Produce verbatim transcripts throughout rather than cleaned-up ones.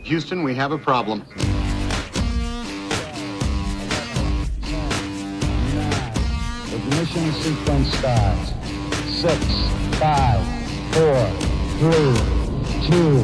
Houston, we have a problem. Ignition sequence starts. Six, five, four, three, two,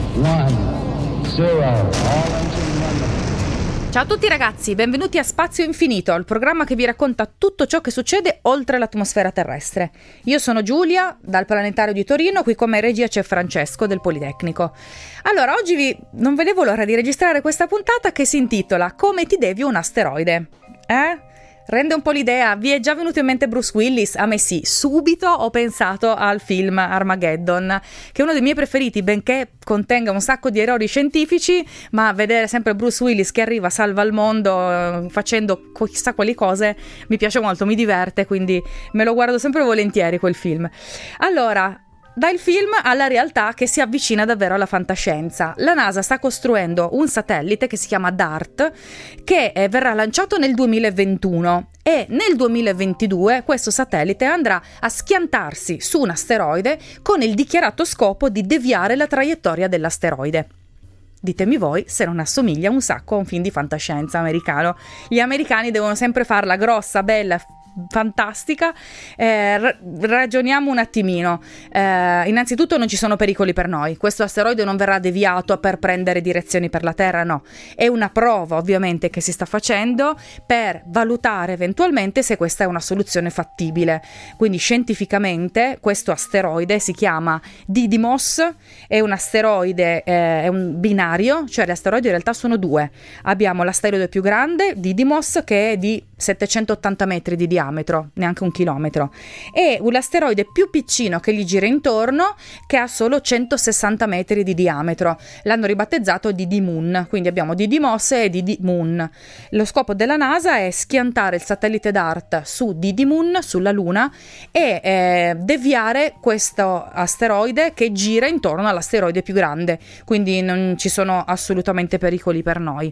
one, zero. All engine running. Ciao a tutti ragazzi, benvenuti a Spazio Infinito, il programma che vi racconta tutto ciò che succede oltre l'atmosfera terrestre. Io sono Giulia, dal Planetario di Torino, qui come regia c'è Francesco del Politecnico. Allora, oggi vi... non vedevo l'ora di registrare questa puntata che si intitola Come ti devi un asteroide. Eh? Rende un po' l'idea, vi è già venuto in mente Bruce Willis? A me sì, subito ho pensato al film Armageddon, che è uno dei miei preferiti, benché contenga un sacco di errori scientifici, ma vedere sempre Bruce Willis che arriva, salva il mondo eh, facendo chissà quali cose, mi piace molto, mi diverte, quindi me lo guardo sempre volentieri quel film. Allora, dal film alla realtà che si avvicina davvero alla fantascienza. La NASA sta costruendo un satellite che si chiama DART, che eh, verrà lanciato nel duemilaventuno e nel duemilaventidue questo satellite andrà a schiantarsi su un asteroide con il dichiarato scopo di deviare la traiettoria dell'asteroide. Ditemi voi se non assomiglia un sacco a un film di fantascienza americano. Gli americani devono sempre farla grossa, bella, fantastica. Eh, ra- ragioniamo un attimino. Eh, innanzitutto non ci sono pericoli per noi. Questo asteroide non verrà deviato per prendere direzioni per la Terra, no. È una prova ovviamente che si sta facendo per valutare eventualmente se questa è una soluzione fattibile. Quindi scientificamente questo asteroide si chiama Didymos, è un asteroide, eh, è un binario, cioè gli asteroidi in realtà sono due. Abbiamo l'asteroide più grande, Didymos, che è di settecentottanta metri di diametro, neanche un chilometro, e un asteroide più piccino che gli gira intorno che ha solo centosessanta metri di diametro. L'hanno ribattezzato Didymoon, quindi abbiamo Didymos e Didymoon. Lo scopo della NASA è schiantare il satellite DART su Didymoon, sulla Luna, e eh, deviare questo asteroide che gira intorno all'asteroide più grande, quindi non ci sono assolutamente pericoli per noi.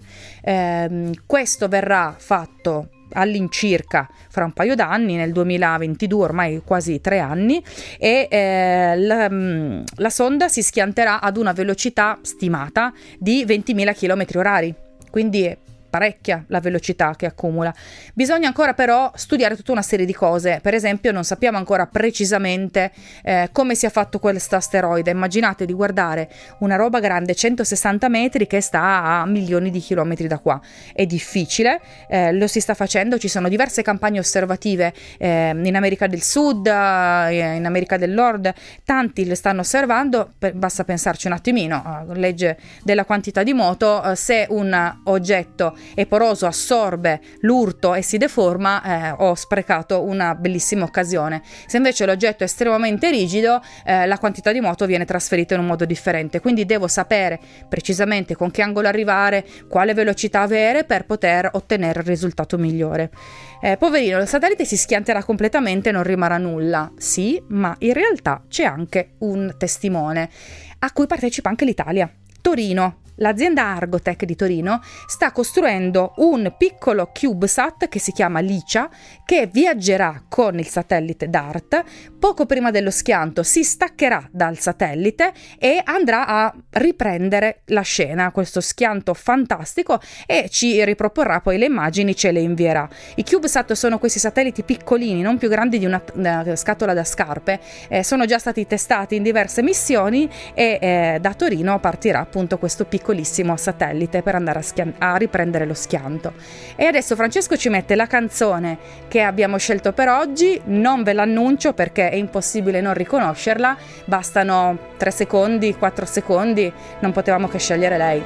Eh, questo verrà fatto all'incirca fra un paio d'anni, nel duemilaventidue, ormai quasi tre anni, e eh, la, la sonda si schianterà ad una velocità stimata di ventimila chilometri orari, quindi è parecchia la velocità che accumula. Bisogna ancora però studiare tutta una serie di cose. Per esempio non sappiamo ancora precisamente eh, come sia fatto questo asteroide. Immaginate di guardare una roba grande, centosessanta metri, che sta a milioni di chilometri da qua. È difficile, eh, lo si sta facendo, ci sono diverse campagne osservative eh, in America del Sud, eh, in America del Nord, tanti le stanno osservando. Per, basta pensarci un attimino, eh, legge della quantità di moto, eh, se un oggetto è poroso, assorbe l'urto e si deforma, eh, ho sprecato una bellissima occasione. Se invece l'oggetto è estremamente rigido, eh, la quantità di moto viene trasferita in un modo differente, quindi devo sapere precisamente con che angolo arrivare, quale velocità avere per poter ottenere il risultato migliore. Eh, poverino, il satellite si schianterà completamente e non rimarrà nulla. Sì, ma in realtà c'è anche un testimone a cui partecipa anche l'Italia. Torino. L'azienda Argotec di Torino sta costruendo un piccolo CubeSat che si chiama Licia, che viaggerà con il satellite DART. Poco prima dello schianto si staccherà dal satellite e andrà a riprendere la scena, questo schianto fantastico, e ci riproporrà poi le immagini, ce le invierà. I CubeSat sono questi satelliti piccolini, non più grandi di una, una scatola da scarpe, eh, sono già stati testati in diverse missioni e eh, da Torino partirà appunto questo piccolo piccolissimo satellite per andare a, schian- a riprendere lo schianto. E adesso Francesco ci mette la canzone che abbiamo scelto per oggi. Non ve l'annuncio perché è impossibile non riconoscerla, bastano tre secondi, quattro secondi, non potevamo che scegliere lei.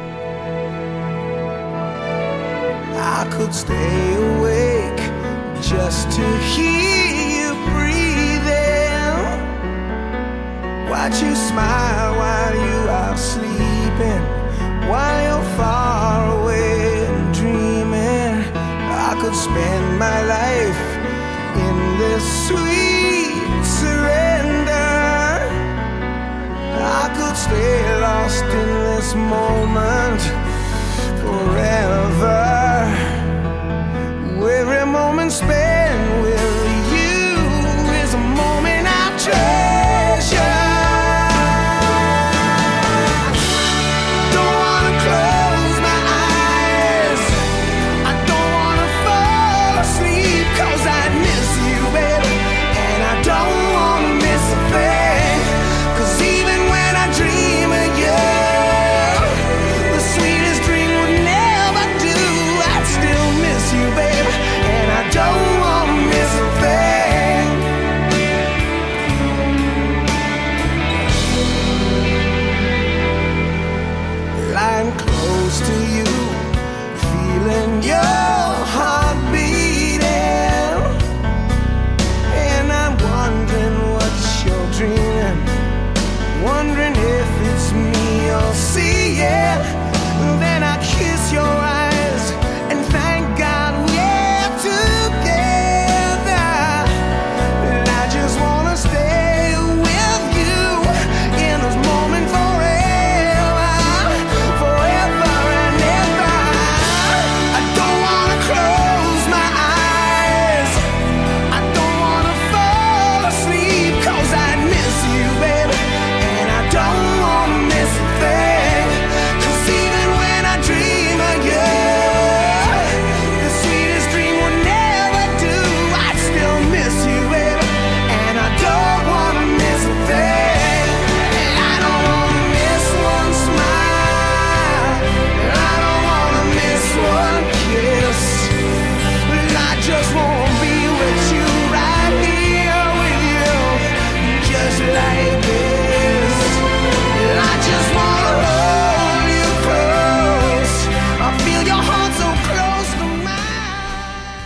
I could stay awake just to hear you breathing, watch you smile while you are sleeping, while you're far away and dreaming. I could spend my life in this sweet surrender. I could stay lost in this moment forever. Every moment spent with you is a moment I treasure. Don't wanna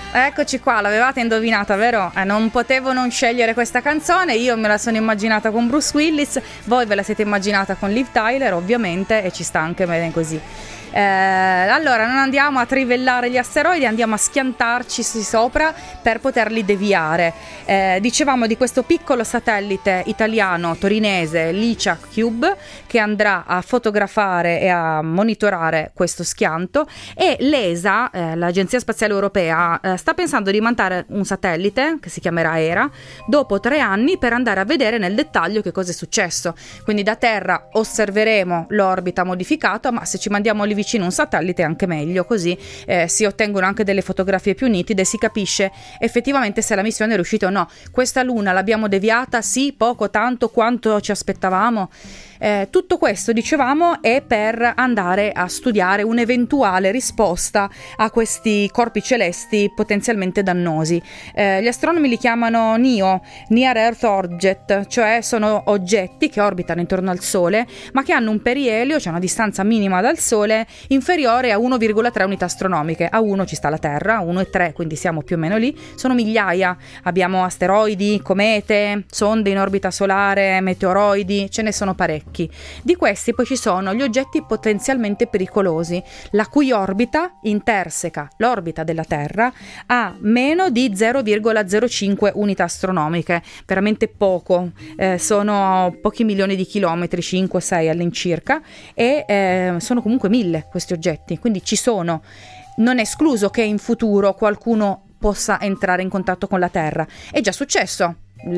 Eccoci qua, l'avevate indovinata, vero? Eh, non potevo non scegliere questa canzone, io me la sono immaginata con Bruce Willis, voi ve la siete immaginata con Liv Tyler ovviamente, e ci sta anche bene così. Eh, allora non andiamo a trivellare gli asteroidi, andiamo a schiantarci sopra per poterli deviare. Eh, dicevamo di questo piccolo satellite italiano torinese Licia Cube che andrà a fotografare e a monitorare questo schianto, e l'E S A, eh, l'Agenzia Spaziale Europea, eh, sta pensando di mandare un satellite che si chiamerà ERA dopo tre anni per andare a vedere nel dettaglio che cosa è successo. Quindi da terra osserveremo l'orbita modificata, ma se ci mandiamo lì vicino un satellite è anche meglio, così eh, si ottengono anche delle fotografie più nitide e si capisce effettivamente se la missione è riuscita o no. Questa luna l'abbiamo deviata, sì, poco, tanto, quanto ci aspettavamo? Eh, tutto questo, dicevamo, è per andare a studiare un'eventuale risposta a questi corpi celesti potenzialmente dannosi. Eh, gli astronomi li chiamano N E O, Near Earth Object, cioè sono oggetti che orbitano intorno al Sole ma che hanno un perielio, cioè una distanza minima dal Sole, inferiore a uno virgola tre unità astronomiche. A uno ci sta la Terra, a uno virgola tre, quindi siamo più o meno lì. Sono migliaia, abbiamo asteroidi, comete, sonde in orbita solare, meteoroidi, ce ne sono parecchi. Di questi poi ci sono gli oggetti potenzialmente pericolosi, la cui orbita interseca l'orbita della Terra a meno di zero virgola zero cinque unità astronomiche, veramente poco, eh, sono pochi milioni di chilometri, cinque sei all'incirca, e eh, sono comunque mille questi oggetti, quindi ci sono. Non è escluso che in futuro qualcuno possa entrare in contatto con la Terra, è già successo.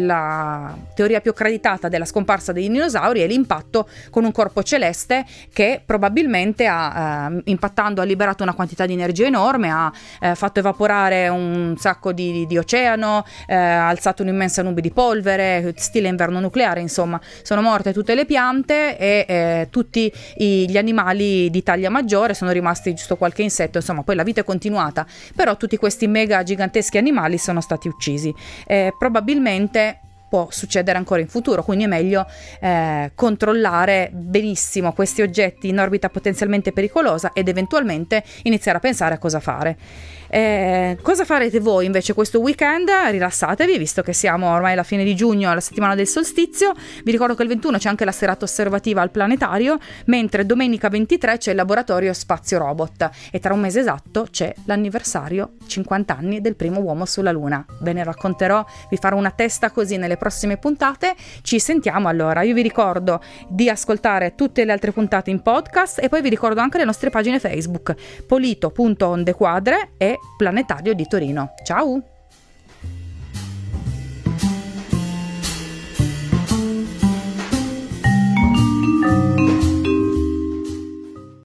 La teoria più accreditata della scomparsa dei dinosauri è l'impatto con un corpo celeste che probabilmente ha, eh, impattando, ha liberato una quantità di energia enorme, ha eh, fatto evaporare un sacco di, di oceano, eh, ha alzato un'immensa nube di polvere, stile inverno nucleare, insomma, sono morte tutte le piante e eh, tutti i, gli animali di taglia maggiore, sono rimasti giusto qualche insetto, insomma, poi la vita è continuata, però tutti questi mega giganteschi animali sono stati uccisi. Eh, probabilmente può succedere ancora in futuro, quindi è meglio eh, controllare benissimo questi oggetti in orbita potenzialmente pericolosa ed eventualmente iniziare a pensare a cosa fare. Eh, cosa farete voi invece questo weekend? Rilassatevi, visto che siamo ormai alla fine di giugno, alla settimana del solstizio. Vi ricordo che il ventuno c'è anche la serata osservativa al planetario, mentre domenica ventitré c'è il laboratorio Spazio Robot e tra un mese esatto c'è l'anniversario cinquanta anni del primo uomo sulla Luna. Ve ne racconterò, vi farò una testa così nelle prossime puntate. Ci sentiamo allora. Io vi ricordo di ascoltare tutte le altre puntate in podcast e poi vi ricordo anche le nostre pagine Facebook polito punto ondequadre e Planetario di Torino. Ciao!